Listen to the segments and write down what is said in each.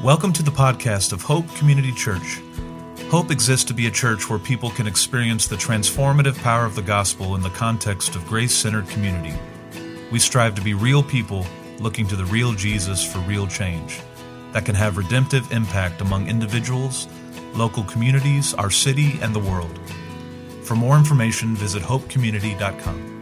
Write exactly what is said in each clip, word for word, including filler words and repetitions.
Welcome to the podcast of Hope Community Church. Hope exists to be a church where people can experience the transformative power of the gospel in the context of grace-centered community. We strive to be real people looking to the real Jesus for real change that can have redemptive impact among individuals, local communities, our city, and the world. For more information, visit hope community dot com.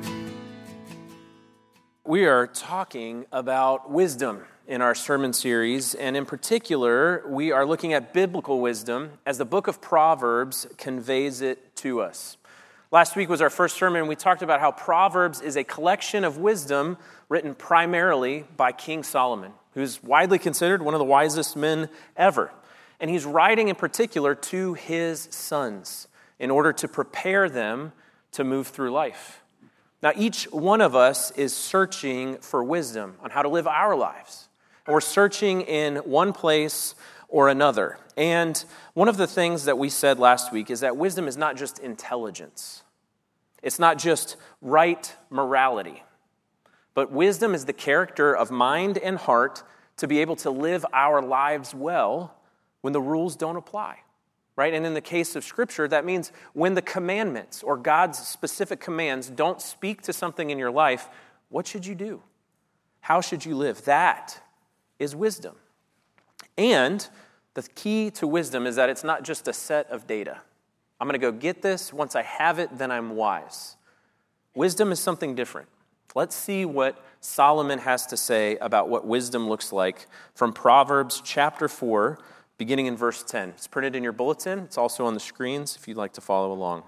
We are talking about wisdom in our sermon series, and in particular, we are looking at biblical wisdom as the book of Proverbs conveys it to us. Last week was our first sermon, and we talked about how Proverbs is a collection of wisdom written primarily by King Solomon, who's widely considered one of the wisest men ever. And he's writing in particular to his sons in order to prepare them to move through life. Now, each one of us is searching for wisdom on how to live our lives. And we're searching in one place or another. And one of the things that we said last week is that wisdom is not just intelligence. It's not just right morality. But wisdom is the character of mind and heart to be able to live our lives well when the rules don't apply. Right? And in the case of Scripture, that means when the commandments or God's specific commands don't speak to something in your life, what should you do? How should you live? That is wisdom. And the key to wisdom is that it's not just a set of data. I'm going to go get this. Once I have it, then I'm wise. Wisdom is something different. Let's see what Solomon has to say about what wisdom looks like from Proverbs chapter four, beginning in verse ten. It's printed in your bulletin. It's also on the screens if you'd like to follow along.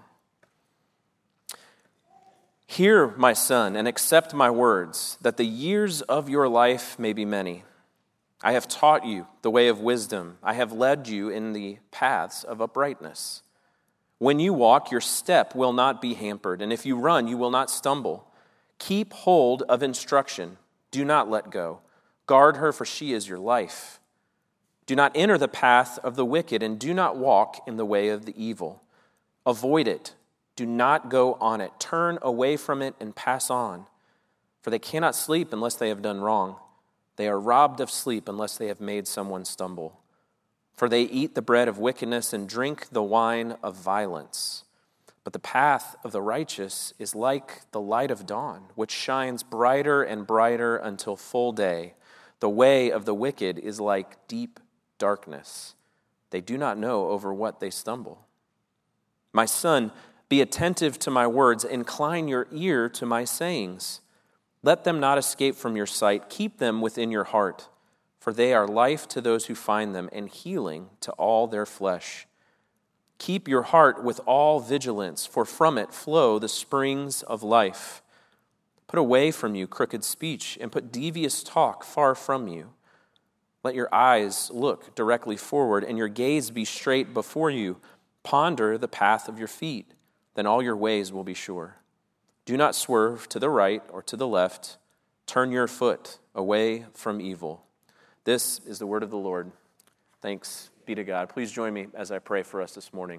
Hear, my son, and accept my words, that the years of your life may be many. I have taught you the way of wisdom. I have led you in the paths of uprightness. When you walk, your step will not be hampered, and if you run, you will not stumble. Keep hold of instruction. Do not let go. Guard her, for she is your life. Do not enter the path of the wicked, and do not walk in the way of the evil. Avoid it. Do not go on it. Turn away from it and pass on. For they cannot sleep unless they have done wrong. They are robbed of sleep unless they have made someone stumble. For they eat the bread of wickedness and drink the wine of violence. But the path of the righteous is like the light of dawn, which shines brighter and brighter until full day. The way of the wicked is like deep darkness. They do not know over what they stumble. My son, be attentive to my words. Incline your ear to my sayings. Let them not escape from your sight. Keep them within your heart, for they are life to those who find them and healing to all their flesh. Keep your heart with all vigilance, for from it flow the springs of life. Put away from you crooked speech and put devious talk far from you. Let your eyes look directly forward and your gaze be straight before you. Ponder the path of your feet, then all your ways will be sure. Do not swerve to the right or to the left. Turn your foot away from evil. This is the word of the Lord. Thanks be to God. Please join me as I pray for us this morning.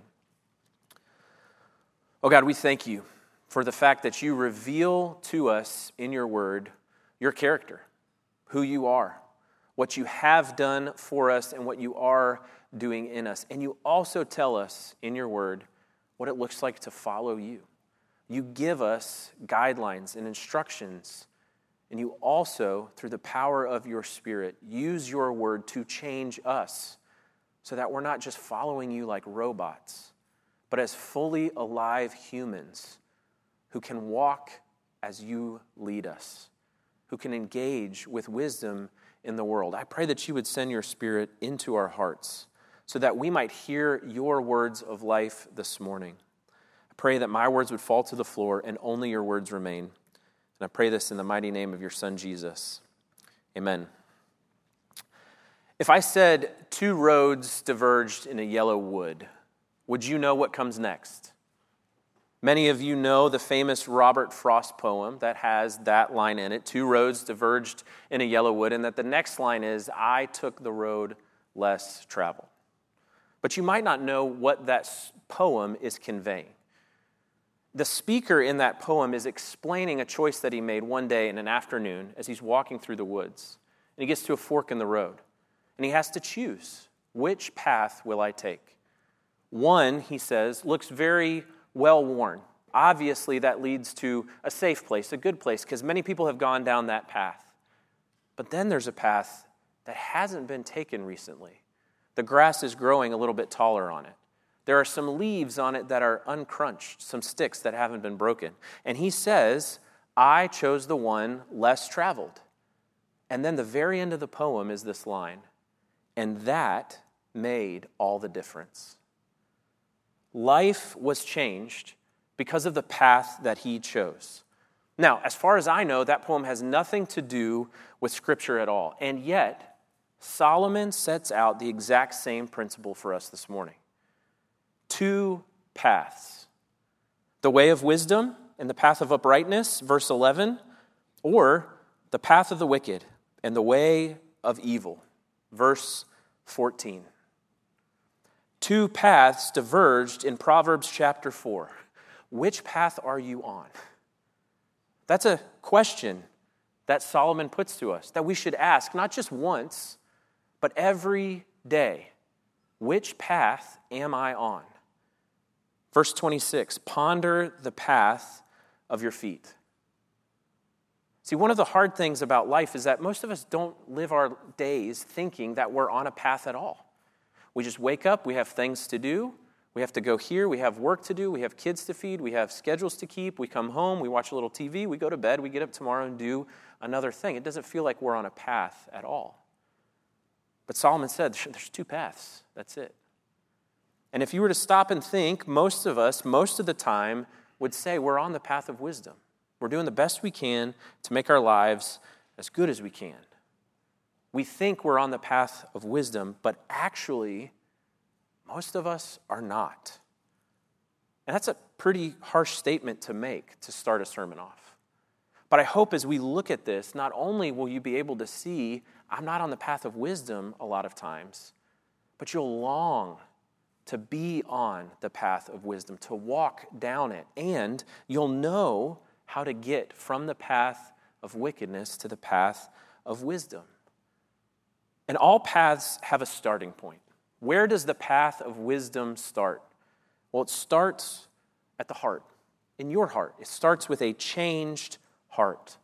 Oh God, we thank you for the fact that you reveal to us in your word your character, who you are, what you have done for us, and what you are doing in us. And you also tell us in your word what it looks like to follow you. You give us guidelines and instructions, and you also, through the power of your Spirit, use your word to change us so that we're not just following you like robots, but as fully alive humans who can walk as you lead us, who can engage with wisdom in the world. I pray that you would send your Spirit into our hearts so that we might hear your words of life this morning. Pray that my words would fall to the floor and only your words remain. And I pray this in the mighty name of your Son, Jesus. Amen. If I said two roads diverged in a yellow wood, would you know what comes next? Many of you know the famous Robert Frost poem that has that line in it, two roads diverged in a yellow wood, and that the next line is, I took the road less traveled. But you might not know what that poem is conveying. The speaker in that poem is explaining a choice that he made one day in an afternoon as he's walking through the woods. And he gets to a fork in the road. and he has to choose, which path will I take? One, he says, looks very well-worn. Obviously, that leads to a safe place, a good place, because many people have gone down that path. But then there's a path that hasn't been taken recently. The grass is growing a little bit taller on it. There are some leaves on it that are uncrunched, some sticks that haven't been broken. And he says, I chose the one less traveled. And then the very end of the poem is this line, and that made all the difference. Life was changed because of the path that he chose. Now, as far as I know, that poem has nothing to do with Scripture at all. And yet, Solomon sets out the exact same principle for us this morning. Two paths. The way of wisdom and the path of uprightness, verse eleven, or the path of the wicked and the way of evil, verse fourteen. Two paths diverged in Proverbs chapter four. Which path are you on? That's a question that Solomon puts to us, that we should ask, not just once, but every day. Which path am I on? Verse twenty-six, ponder the path of your feet. See, one of the hard things about life is that most of us don't live our days thinking that we're on a path at all. We just wake up, we have things to do, we have to go here, we have work to do, we have kids to feed, we have schedules to keep, we come home, we watch a little T V, we go to bed, we get up tomorrow and do another thing. It doesn't feel like we're on a path at all. But Solomon said, there's two paths, that's it. And if you were to stop and think, most of us, most of the time, would say we're on the path of wisdom. We're doing the best we can to make our lives as good as we can. We think we're on the path of wisdom, but actually, most of us are not. And that's a pretty harsh statement to make to start a sermon off. But I hope as we look at this, not only will you be able to see I'm not on the path of wisdom a lot of times, but you'll long to be on the path of wisdom, to walk down it, and you'll know how to get from the path of wickedness to the path of wisdom. And all paths have a starting point. Where does the path of wisdom start? Well, it starts at the heart, in your heart. It starts with a changed heart.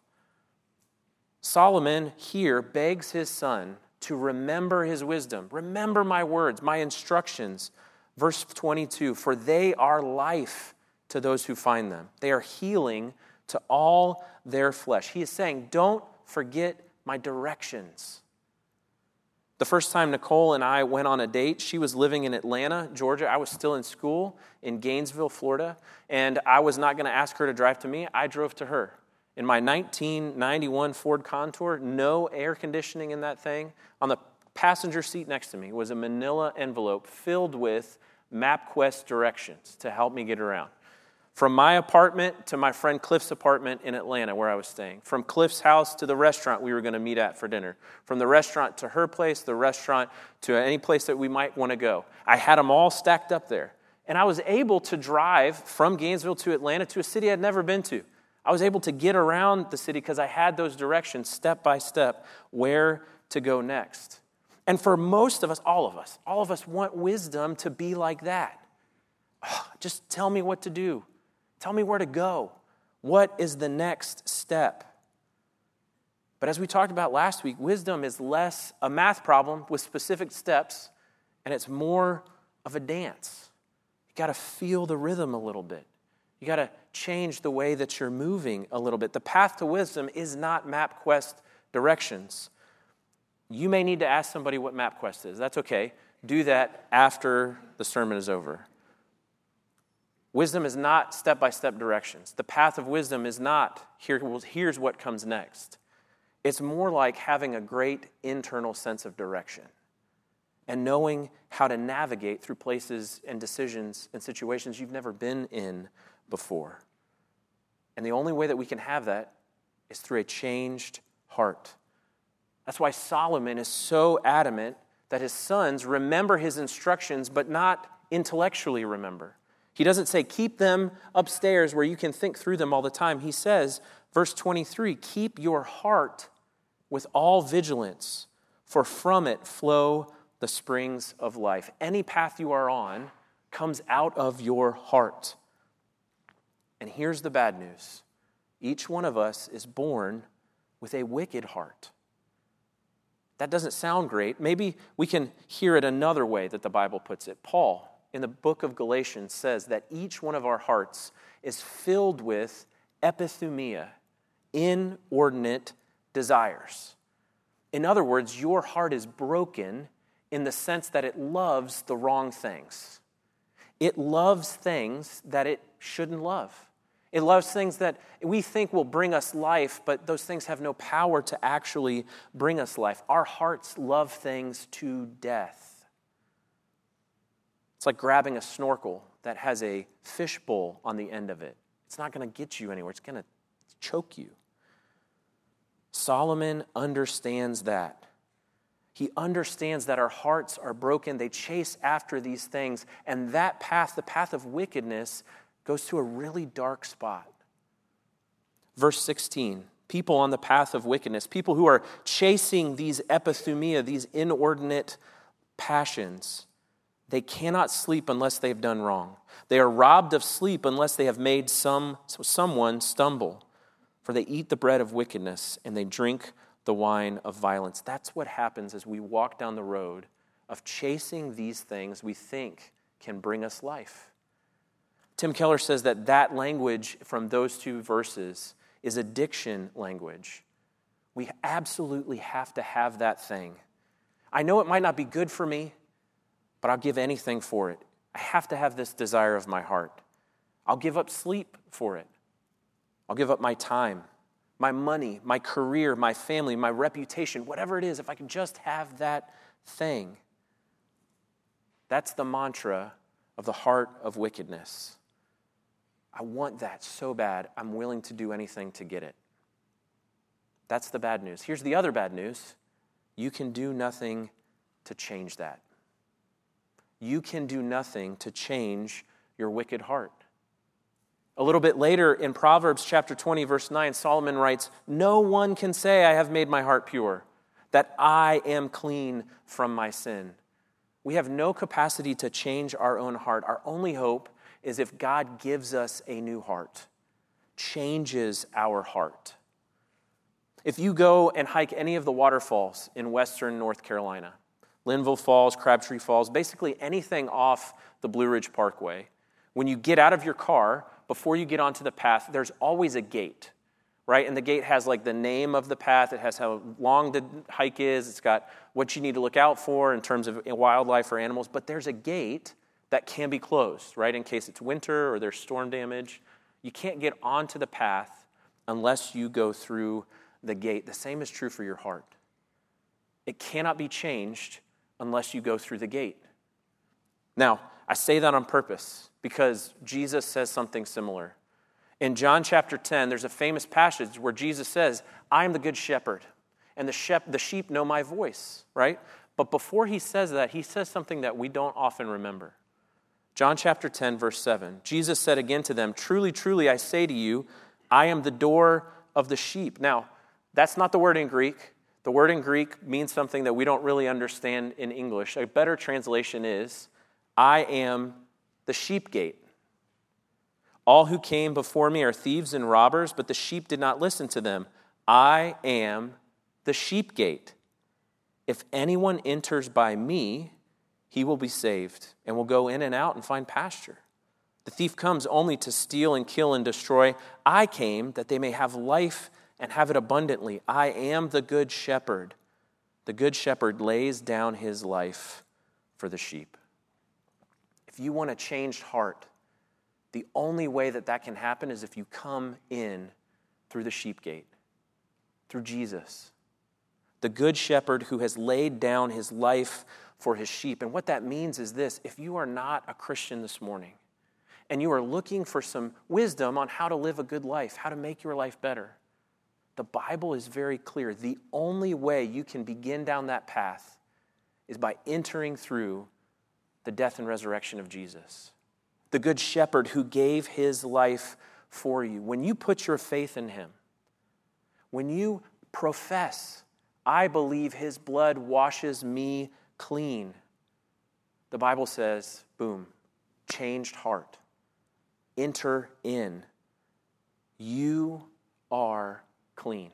Solomon here begs his son to remember his wisdom. Remember my words, my instructions. Verse twenty-two, for they are life to those who find them. They are healing to all their flesh. He is saying, don't forget my directions. The first time Nicole and I went on a date, she was living in Atlanta, Georgia. I was still in school in Gainesville, Florida, and I was not going to ask her to drive to me. I drove to her. In my nineteen ninety-one Ford Contour, no air conditioning in that thing. On the passenger seat next to me was a manila envelope filled with MapQuest directions to help me get around. From my apartment to my friend Cliff's apartment in Atlanta where I was staying. From Cliff's house to the restaurant we were going to meet at for dinner. From the restaurant to her place, the restaurant to any place that we might want to go. I had them all stacked up there. And I was able to drive from Gainesville to Atlanta to a city I'd never been to. I was able to get around the city because I had those directions step by step where to go next. And for most of us, all of us, all of us want wisdom to be like that. Oh, just tell me what to do. Tell me where to go. What is the next step? But as we talked about last week, wisdom is less a math problem with specific steps, and it's more of a dance. You got to feel the rhythm a little bit. You got to change the way that you're moving a little bit. The path to wisdom is not MapQuest directions. You may need to ask somebody what MapQuest is. That's okay. Do that after the sermon is over. Wisdom is not step-by-step directions. The path of wisdom is not, here, here's what comes next. It's more like having a great internal sense of direction and knowing how to navigate through places and decisions and situations you've never been in before. And the only way that we can have that is through a changed heart. That's why Solomon is so adamant that his sons remember his instructions, but not intellectually remember. He doesn't say, keep them upstairs where you can think through them all the time. He says, verse twenty-three, keep your heart with all vigilance, for from it flow the springs of life. Any path you are on comes out of your heart. And here's the bad news. Each one of us is born with a wicked heart. That doesn't sound great. Maybe we can hear it another way that the Bible puts it. Paul, in the book of Galatians, says that each one of our hearts is filled with epithumia, inordinate desires. In other words, your heart is broken in the sense that it loves the wrong things. It loves things that it shouldn't love. It loves things that we think will bring us life, but those things have no power to actually bring us life. Our hearts love things to death. It's like grabbing a snorkel that has a fishbowl on the end of it. It's not going to get you anywhere. It's going to choke you. Solomon understands that. He understands that our hearts are broken. They chase after these things. And that path, the path of wickedness, goes to a really dark spot. Verse sixteen, people on the path of wickedness, people who are chasing these epithumia, these inordinate passions, they cannot sleep unless they've done wrong. They are robbed of sleep unless they have made some someone stumble. For they eat the bread of wickedness and they drink the wine of violence. That's what happens as we walk down the road of chasing these things we think can bring us life. Tim Keller says that that language from those two verses is addiction language. We absolutely have to have that thing. I know it might not be good for me, but I'll give anything for it. I have to have this desire of my heart. I'll give up sleep for it. I'll give up my time, my money, my career, my family, my reputation, whatever it is, if I can just have that thing. That's the mantra of the heart of wickedness. I want that so bad, I'm willing to do anything to get it. That's the bad news. Here's the other bad news. You can do nothing to change that. You can do nothing to change your wicked heart. A little bit later in Proverbs chapter twenty, verse nine, Solomon writes, "No one can say I have made my heart pure, that I am clean from my sin." We have no capacity to change our own heart. Our only hope is if God gives us a new heart, changes our heart. If you go and hike any of the waterfalls in western North Carolina, Linville Falls, Crabtree Falls, basically anything off the Blue Ridge Parkway, when you get out of your car, before you get onto the path, there's always a gate, right? And the gate has like the name of the path. It has how long the hike is. It's got what you need to look out for in terms of wildlife or animals. But there's a gate that can be closed, right? In case it's winter or there's storm damage. You can't get onto the path unless you go through the gate. The same is true for your heart. It cannot be changed unless you go through the gate. Now, I say that on purpose because Jesus says something similar. In John chapter ten, there's a famous passage where Jesus says, "I am the good shepherd, and the, shep- the sheep know my voice," right? But before he says that, he says something that we don't often remember. John chapter ten, verse seven, Jesus said again to them, "Truly, truly, I say to you, I am the door of the sheep." Now, that's not the word in Greek. The word in Greek means something that we don't really understand in English. A better translation is, "I am the sheep gate. All who came before me are thieves and robbers, but the sheep did not listen to them. I am the sheep gate. If anyone enters by me, he will be saved and will go in and out and find pasture. The thief comes only to steal and kill and destroy. I came that they may have life and have it abundantly. I am the good shepherd. The good shepherd lays down his life for the sheep." If you want a changed heart, the only way that that can happen is if you come in through the sheep gate, through Jesus, the good shepherd who has laid down his life for his sheep. And what that means is this: if you are not a Christian this morning and you are looking for some wisdom on how to live a good life, how to make your life better, the Bible is very clear. The only way you can begin down that path is by entering through the death and resurrection of Jesus, the good shepherd who gave his life for you. When you put your faith in him, when you profess, I believe his blood washes me clean. The Bible says, boom, changed heart. Enter in. You are clean.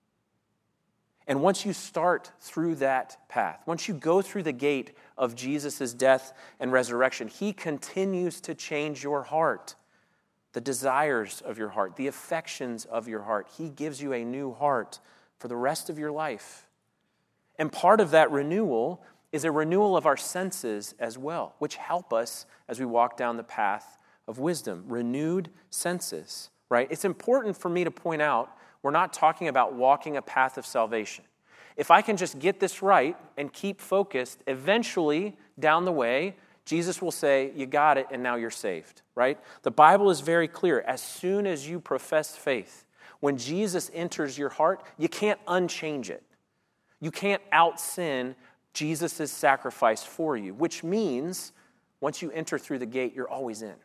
And once you start through that path, once you go through the gate of Jesus' death and resurrection, he continues to change your heart, the desires of your heart, the affections of your heart. He gives you a new heart for the rest of your life. And part of that renewal is a renewal of our senses as well, which help us as we walk down the path of wisdom. Renewed senses, right? It's important for me to point out we're not talking about walking a path of salvation. If I can just get this right and keep focused, eventually, down the way, Jesus will say, you got it, and now you're saved, right? The Bible is very clear. As soon as you profess faith, when Jesus enters your heart, you can't unchange it. You can't out-sin Jesus' sacrifice for you, which means once you enter through the gate, you're always in.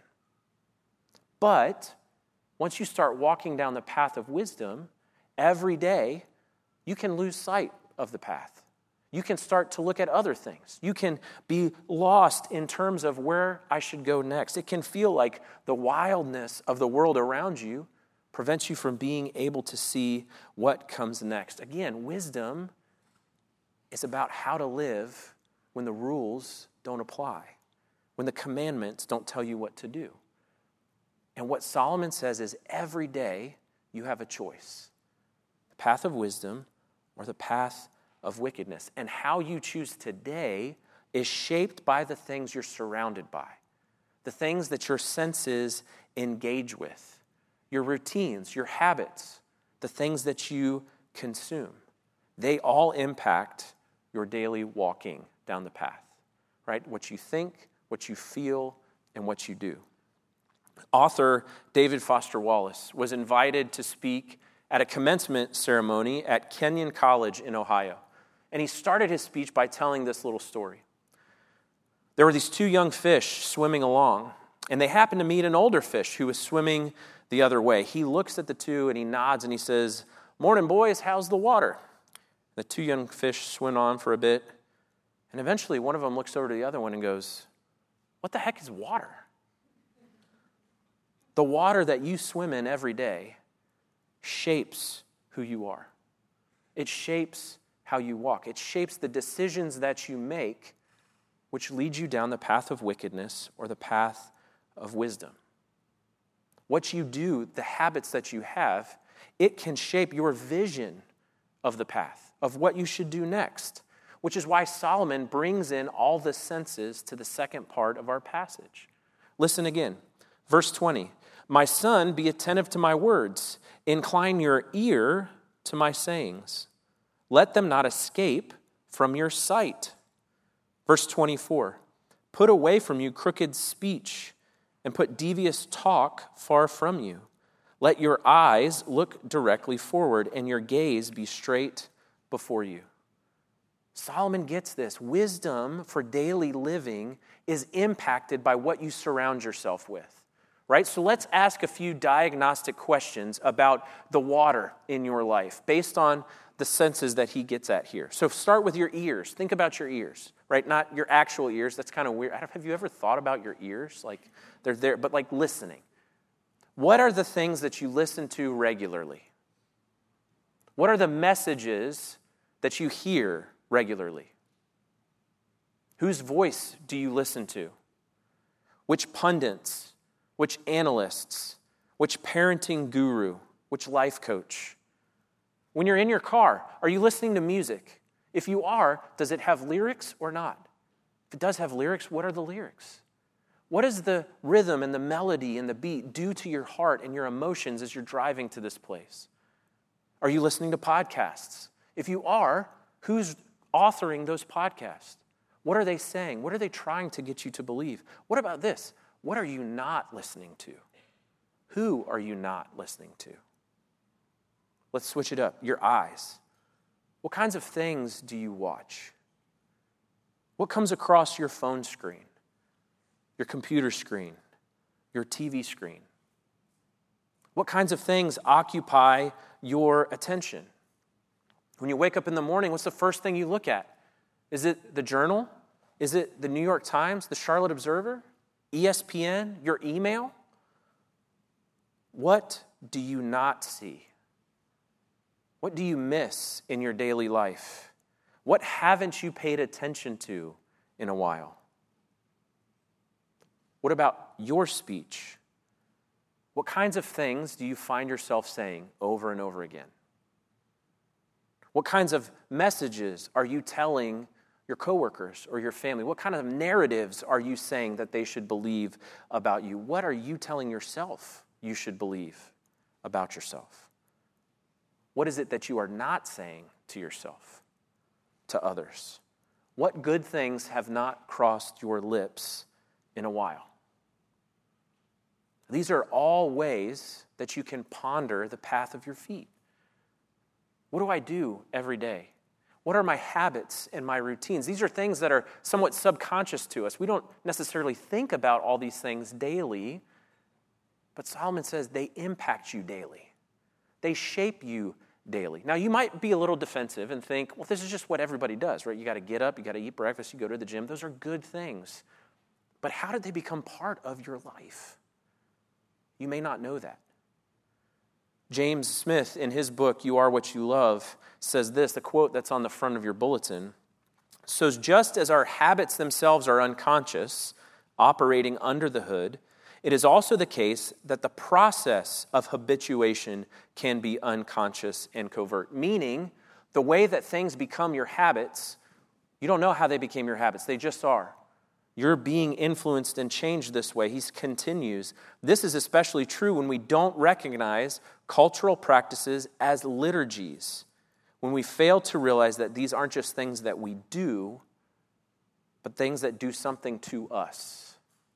But once you start walking down the path of wisdom, every day, you can lose sight of the path. You can start to look at other things. You can be lost in terms of where I should go next. It can feel like the wildness of the world around you prevents you from being able to see what comes next. Again, wisdom is about how to live when the rules don't apply, when the commandments don't tell you what to do. And what Solomon says is every day you have a choice. The path of wisdom or the path of wickedness. And how you choose today is shaped by the things you're surrounded by, the things that your senses engage with, your routines, your habits, the things that you consume. They all impact your daily walking down the path, right? What you think, what you feel, and what you do. Author David Foster Wallace was invited to speak at a commencement ceremony at Kenyon College in Ohio. And he started his speech by telling this little story. There were these two young fish swimming along, and they happened to meet an older fish who was swimming the other way. He looks at the two and he nods and he says, "Morning, boys, how's the water?" The two young fish swim on for a bit, and eventually one of them looks over to the other one and goes, "What the heck is water?" The water that you swim in every day shapes who you are. It shapes how you walk. It shapes the decisions that you make, which lead you down the path of wickedness or the path of wisdom. What you do, the habits that you have, it can shape your vision of the path, of what you should do next, which is why Solomon brings in all the senses to the second part of our passage. Listen again. Verse twenty, "My son, be attentive to my words. Incline your ear to my sayings. Let them not escape from your sight." Verse twenty-four, "Put away from you crooked speech and put devious talk far from you. Let your eyes look directly forward and your gaze be straight before you." Solomon gets this. Wisdom for daily living is impacted by what you surround yourself with. Right? So let's ask a few diagnostic questions about the water in your life based on the senses that he gets at here. So start with your ears. Think about your ears, right? Not your actual ears. That's kind of weird. I don't, have you ever thought about your ears? Like they're there, but like listening. What are the things that you listen to regularly? What are the messages that you hear regularly? Whose voice do you listen to? Which pundits? Which analysts, which parenting guru, which life coach? When you're in your car, are you listening to music? If you are, does it have lyrics or not? If it does have lyrics, what are the lyrics? What does the rhythm and the melody and the beat do to your heart and your emotions as you're driving to this place? Are you listening to podcasts? If you are, who's authoring those podcasts? What are they saying? What are they trying to get you to believe? What about this? What are you not listening to? Who are you not listening to? Let's switch it up. Your eyes. What kinds of things do you watch? What comes across your phone screen, your computer screen, your T V screen? What kinds of things occupy your attention? When you wake up in the morning, what's the first thing you look at? Is it the Journal? Is it the New York Times, the Charlotte Observer, E S P N, your email? What do you not see? What do you miss in your daily life? What haven't you paid attention to in a while? What about your speech? What kinds of things do you find yourself saying over and over again? What kinds of messages are you telling your coworkers or your family? What kind of narratives are you saying that they should believe about you? What are you telling yourself you should believe about yourself? What is it that you are not saying to yourself, to others? What good things have not crossed your lips in a while? These are all ways that you can ponder the path of your feet. What do I do every day? What are my habits and my routines? These are things that are somewhat subconscious to us. We don't necessarily think about all these things daily, but Solomon says they impact you daily. They shape you daily. Now, you might be a little defensive and think, well, this is just what everybody does, right? You got to get up, you got to eat breakfast, you go to the gym. Those are good things. But how did they become part of your life? You may not know that. James Smith, in his book, You Are What You Love, says this, the quote that's on the front of your bulletin. So just as our habits themselves are unconscious, operating under the hood, it is also the case that the process of habituation can be unconscious and covert. Meaning, the way that things become your habits, you don't know how they became your habits. They just are. You're being influenced and changed this way. He continues, this is especially true when we don't recognize cultural practices as liturgies, when we fail to realize that these aren't just things that we do, but things that do something to us.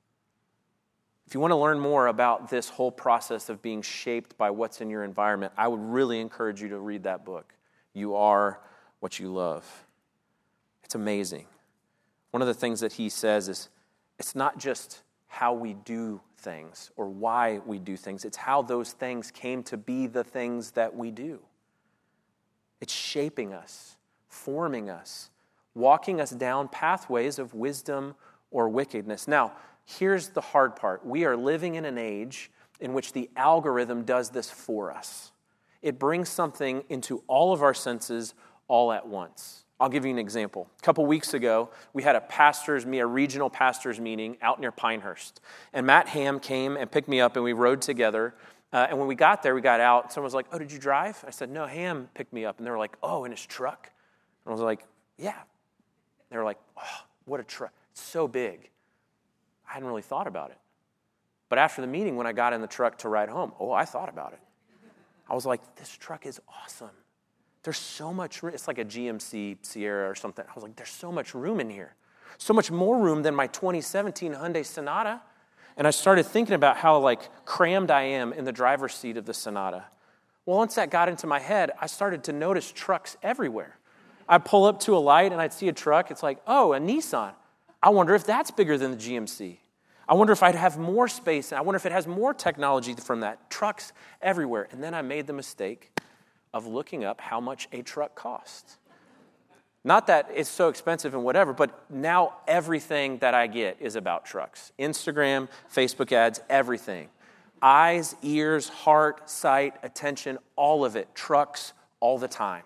If you want to learn more about this whole process of being shaped by what's in your environment, I would really encourage you to read that book, You Are What You Love. It's amazing. One of the things that he says is, it's not just how we do things or why we do things. It's how those things came to be the things that we do. It's shaping us, forming us, walking us down pathways of wisdom or wickedness. Now, here's the hard part. We are living in an age in which the algorithm does this for us. It brings something into all of our senses all at once. I'll give you an example. A couple weeks ago, we had a pastors, me, a regional pastors meeting out near Pinehurst. And Matt Ham came and picked me up, and we rode together. Uh, and when we got there, we got out. Someone was like, oh, did you drive? I said, no, Ham picked me up. And they were like, oh, in his truck? And I was like, yeah. They were like, oh, what a truck. It's so big. I hadn't really thought about it. But after the meeting, when I got in the truck to ride home, oh, I thought about it. I was like, this truck is awesome. There's so much room. It's like a G M C Sierra or something. I was like, there's so much room in here. So much more room than my twenty seventeen Hyundai Sonata. And I started thinking about how like crammed I am in the driver's seat of the Sonata. Well, once that got into my head, I started to notice trucks everywhere. I'd pull up to a light and I'd see a truck. It's like, oh, a Nissan. I wonder if that's bigger than the G M C. I wonder if I'd have more space. And I wonder if it has more technology from that. Trucks everywhere. And then I made the mistake of looking up how much a truck costs. Not that it's so expensive and whatever, but now everything that I get is about trucks. Instagram, Facebook ads, everything. Eyes, ears, heart, sight, attention, all of it. Trucks all the time.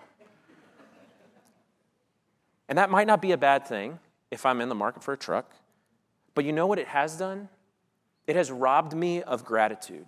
And that might not be a bad thing if I'm in the market for a truck. But you know what it has done? It has robbed me of gratitude.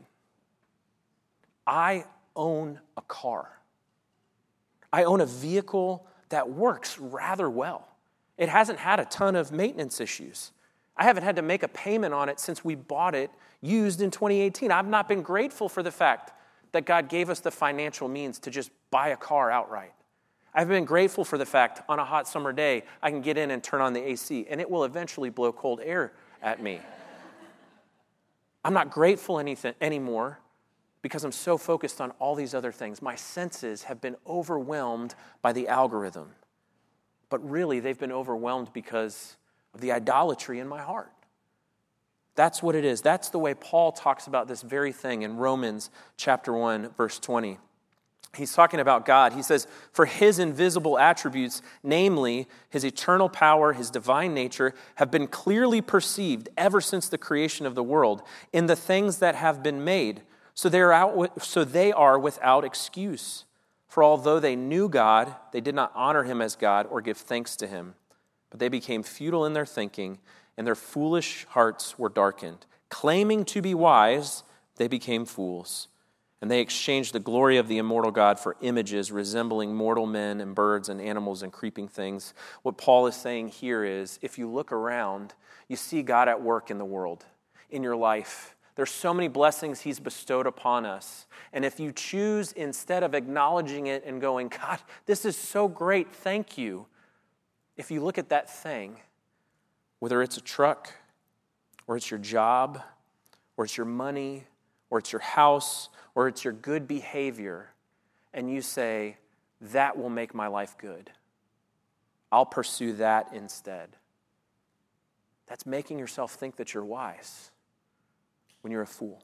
I own a car. I own a vehicle that works rather well. It hasn't had a ton of maintenance issues. I haven't had to make a payment on it since we bought it used in twenty eighteen. I've not been grateful for the fact that God gave us the financial means to just buy a car outright. I've been grateful for the fact on a hot summer day, I can get in and turn on the A C, and it will eventually blow cold air at me. I'm not grateful anything anymore because I'm so focused on all these other things. My senses have been overwhelmed by the algorithm. But really, they've been overwhelmed because of the idolatry in my heart. That's what it is. That's the way Paul talks about this very thing in Romans chapter one, verse twenty. He's talking about God. He says, for his invisible attributes, namely his eternal power, his divine nature, have been clearly perceived ever since the creation of the world in the things that have been made. So they are out, so they are without excuse. For although they knew God, they did not honor him as God or give thanks to him. But they became futile in their thinking, and their foolish hearts were darkened. Claiming to be wise, they became fools. And they exchanged the glory of the immortal God for images resembling mortal men and birds and animals and creeping things. What Paul is saying here is, if you look around, you see God at work in the world, in your life. There's so many blessings he's bestowed upon us. And if you choose, instead of acknowledging it and going, God, this is so great, thank you. If you look at that thing, whether it's a truck, or it's your job, or it's your money, or it's your house, or it's your good behavior, and you say, that will make my life good, I'll pursue that instead. That's making yourself think that you're wise when you're a fool.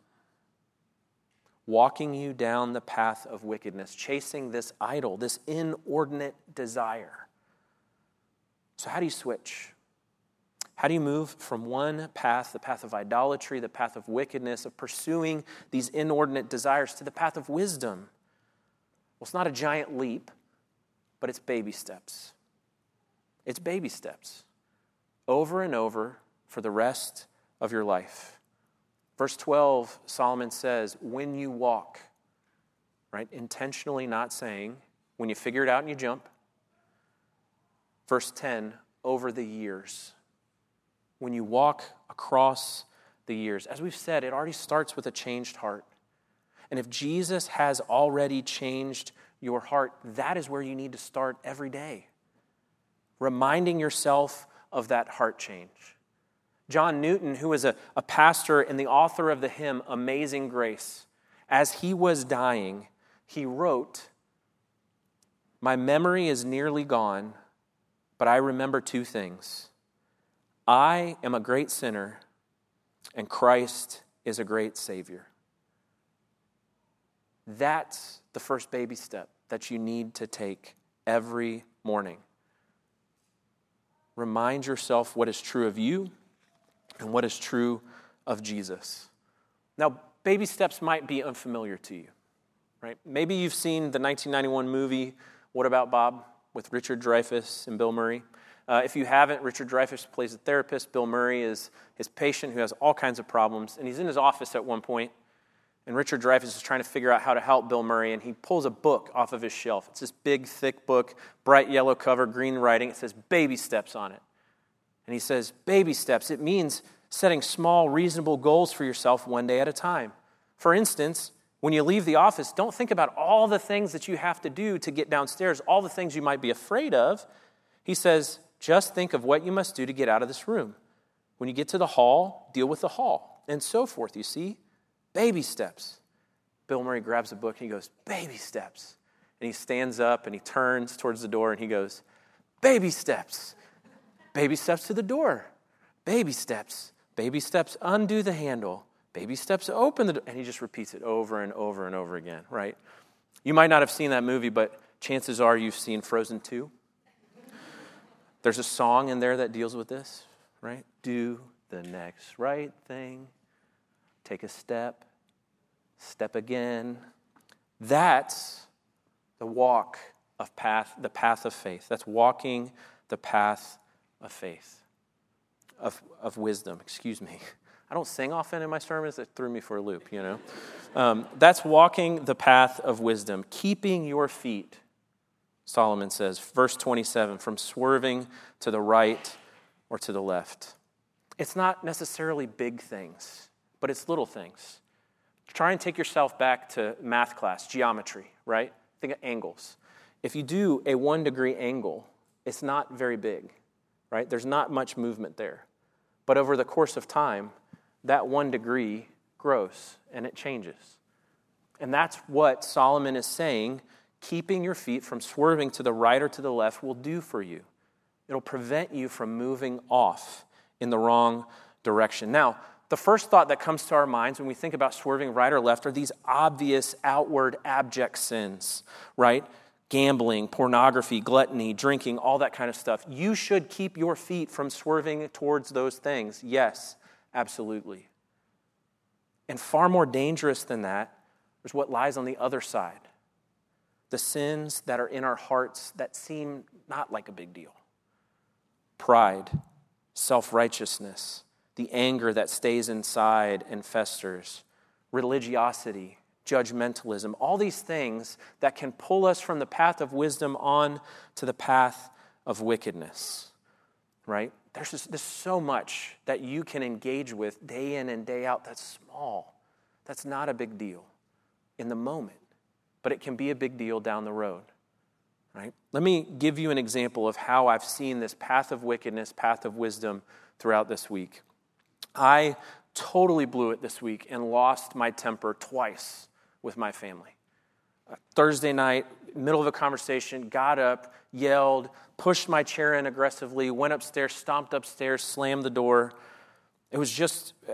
Walking you down the path of wickedness, chasing this idol, this inordinate desire. So how do you switch? How do you move from one path, the path of idolatry, the path of wickedness, of pursuing these inordinate desires, to the path of wisdom? Well, it's not a giant leap, but it's baby steps. It's baby steps. Over and over for the rest of your life. Verse twelve, Solomon says, when you walk, right? Intentionally not saying, when you figure it out and you jump. Verse ten, over the years. When you walk across the years. As we've said, it already starts with a changed heart. And if Jesus has already changed your heart, that is where you need to start every day. Reminding yourself of that heart change. John Newton, who was a, a pastor and the author of the hymn Amazing Grace, as he was dying, he wrote, my memory is nearly gone, but I remember two things. I am a great sinner, and Christ is a great Savior. That's the first baby step that you need to take every morning. Remind yourself what is true of you and what is true of Jesus. Now, baby steps might be unfamiliar to you, right? Maybe you've seen the nineteen ninety-one movie, What About Bob, with Richard Dreyfuss and Bill Murray. Uh, if you haven't, Richard Dreyfuss plays a therapist. Bill Murray is his patient who has all kinds of problems. And he's in his office at one point, and Richard Dreyfuss is trying to figure out how to help Bill Murray, and he pulls a book off of his shelf. It's this big, thick book, bright yellow cover, green writing. It says baby steps on it. And he says, baby steps, it means setting small, reasonable goals for yourself one day at a time. For instance, when you leave the office, don't think about all the things that you have to do to get downstairs, all the things you might be afraid of. He says, just think of what you must do to get out of this room. When you get to the hall, deal with the hall, and so forth, you see? Baby steps. Bill Murray grabs a book and he goes, baby steps. And he stands up and he turns towards the door and he goes, baby steps. Baby steps to the door. Baby steps. Baby steps, undo the handle. Baby steps, open the door. And he just repeats it over and over and over again, right? You might not have seen that movie, but chances are you've seen Frozen two. There's a song in there that deals with this, right? Do the next right thing. Take a step. Step again. That's the walk of path, the path of faith. That's walking the path of faith, of, of wisdom, excuse me. I don't sing often in my sermons. That threw me for a loop, you know. Um, that's walking the path of wisdom, keeping your feet, Solomon says, verse twenty-seven, from swerving to the right or to the left. It's not necessarily big things, but it's little things. Try and take yourself back to math class, geometry, right? Think of angles. If you do a one degree angle, it's not very big, right? There's not much movement there. But over the course of time, that one degree grows and it changes. And that's what Solomon is saying, keeping your feet from swerving to the right or to the left will do for you. It'll prevent you from moving off in the wrong direction. Now, the first thought that comes to our minds when we think about swerving right or left are these obvious, outward, abject sins, right? Gambling, pornography, gluttony, drinking, all that kind of stuff. You should keep your feet from swerving towards those things. Yes, absolutely. And far more dangerous than that is what lies on the other side. The sins that are in our hearts that seem not like a big deal. Pride, self-righteousness, the anger that stays inside and festers, religiosity, judgmentalism, all these things that can pull us from the path of wisdom on to the path of wickedness, right? There's, just, there's so much that you can engage with day in and day out that's small. That's not a big deal in the moment, but it can be a big deal down the road, right? Let me give you an example of how I've seen this path of wickedness, path of wisdom throughout this week. I totally blew it this week and lost my temper twice with my family. Uh, Thursday night, middle of a conversation, got up, yelled, pushed my chair in aggressively, went upstairs, stomped upstairs, slammed the door. It was just uh,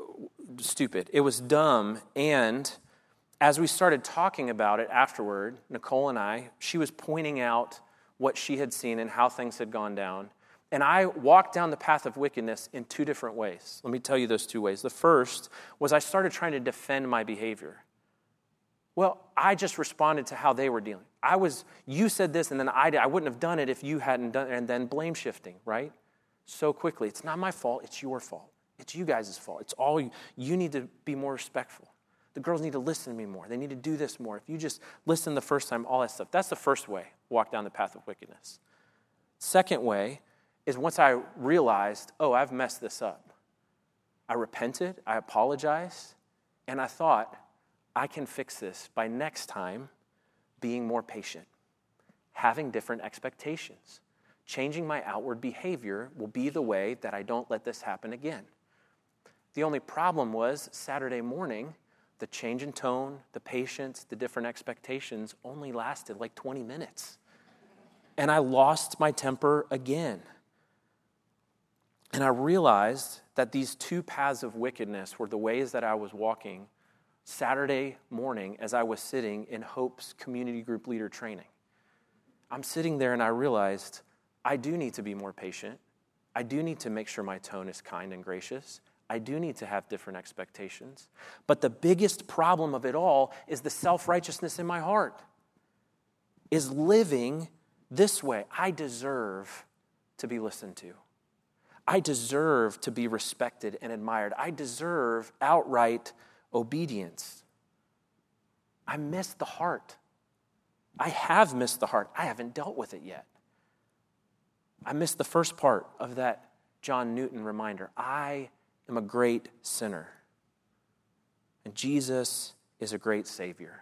stupid. It was dumb. And as we started talking about it afterward, Nicole and I, she was pointing out what she had seen and how things had gone down. And I walked down the path of wickedness in two different ways. Let me tell you those two ways. The first was I started trying to defend my behavior. Well, I just responded to how they were dealing. I was, you said this, and then I did. I wouldn't have done it if you hadn't done it, and then blame shifting, right? So quickly. It's not my fault. It's your fault. It's you guys' fault. It's all you. You need to be more respectful. The girls need to listen to me more. They need to do this more. If you just listen the first time, all that stuff. That's the first way, walk down the path of wickedness. Second way is once I realized, oh, I've messed this up. I repented, I apologized, and I thought, I can fix this by next time being more patient, having different expectations. Changing my outward behavior will be the way that I don't let this happen again. The only problem was Saturday morning, the change in tone, the patience, the different expectations only lasted like twenty minutes. And I lost my temper again. And I realized that these two paths of wickedness were the ways that I was walking Saturday morning as I was sitting in Hope's community group leader training. I'm sitting there and I realized I do need to be more patient. I do need to make sure my tone is kind and gracious. I do need to have different expectations. But the biggest problem of it all is the self-righteousness in my heart, is living this way. I deserve to be listened to. I deserve to be respected and admired. I deserve outright obedience. I missed the heart. I have missed the heart. I haven't dealt with it yet. I missed the first part of that John Newton reminder. I am a great sinner. And Jesus is a great Savior.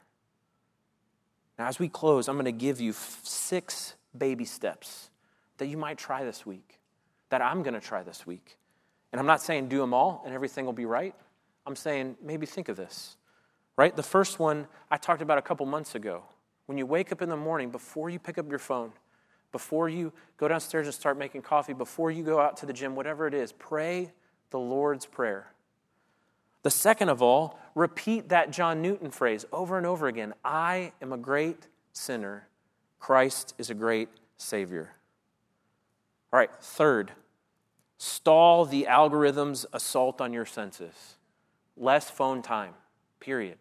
Now, as we close, I'm going to give you six baby steps that you might try this week, that I'm going to try this week. And I'm not saying do them all and everything will be right. I'm saying maybe think of this, right? The first one I talked about a couple months ago. When you wake up in the morning, before you pick up your phone, before you go downstairs and start making coffee, before you go out to the gym, whatever it is, pray the Lord's Prayer. The second of all, repeat that John Newton phrase over and over again. I am a great sinner. Christ is a great Savior. All right, third, stall the algorithm's assault on your senses. Less phone time, period.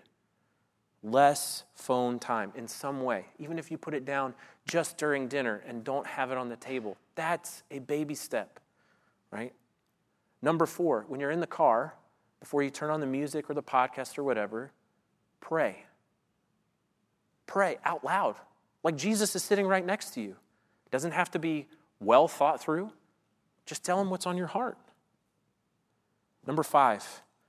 Less phone time in some way. Even if you put it down just during dinner and don't have it on the table, that's a baby step, right? Number four, when you're in the car, before you turn on the music or the podcast or whatever, pray. Pray out loud, like Jesus is sitting right next to you. It doesn't have to be well thought through. Just tell him what's on your heart. Number five,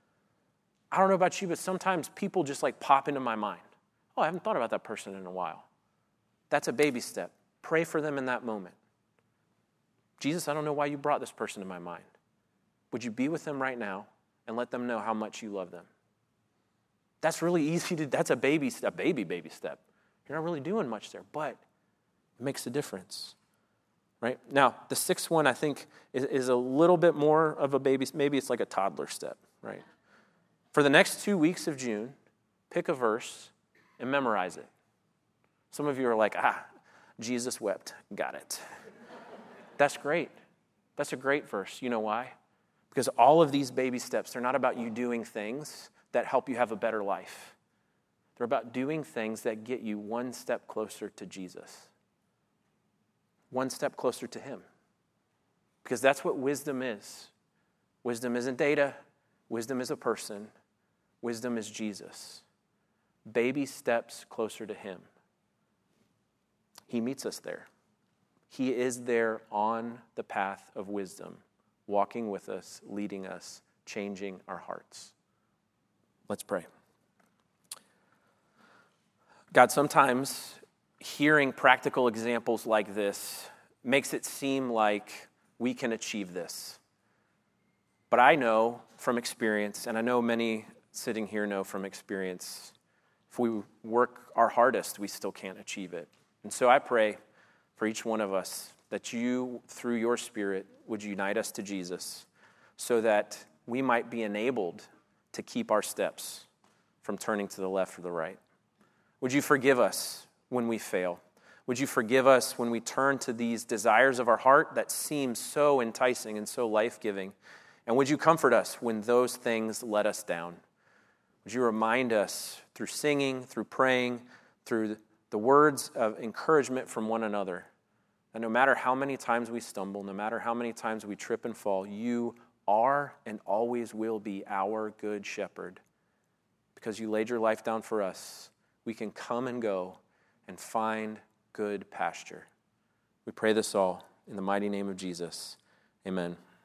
I don't know about you, but sometimes people just like pop into my mind. Oh, I haven't thought about that person in a while. That's a baby step. Pray for them in that moment. Jesus, I don't know why you brought this person to my mind. Would you be with them right now and let them know how much you love them? That's really easy to, that's a baby step, baby, baby step. You're not really doing much there, but it makes a difference, right? Now, the sixth one I think is, is a little bit more of a baby, maybe it's like a toddler step, right? For the next two weeks of June, pick a verse and memorize it. Some of you are like, ah, Jesus wept. Got it. That's great. That's a great verse. You know why? Because all of these baby steps, they're not about you doing things that help you have a better life. They're about doing things that get you one step closer to Jesus. One step closer to him. Because that's what wisdom is. Wisdom isn't data. Wisdom is a person. Wisdom is Jesus. Baby steps closer to him. He meets us there. He is there on the path of wisdom, walking with us, leading us, changing our hearts. Let's pray. God, sometimes hearing practical examples like this makes it seem like we can achieve this. But I know from experience, and I know many sitting here know from experience, if we work our hardest, we still can't achieve it. And so I pray for each one of us that you, through your Spirit, would unite us to Jesus so that we might be enabled to keep our steps from turning to the left or the right. Would you forgive us when we fail? Would you forgive us when we turn to these desires of our heart that seem so enticing and so life-giving? And would you comfort us when those things let us down? Would you remind us through singing, through praying, through the words of encouragement from one another, that no matter how many times we stumble, no matter how many times we trip and fall, you are and always will be our good shepherd. Because you laid your life down for us, we can come and go and find good pasture. We pray this all in the mighty name of Jesus. Amen.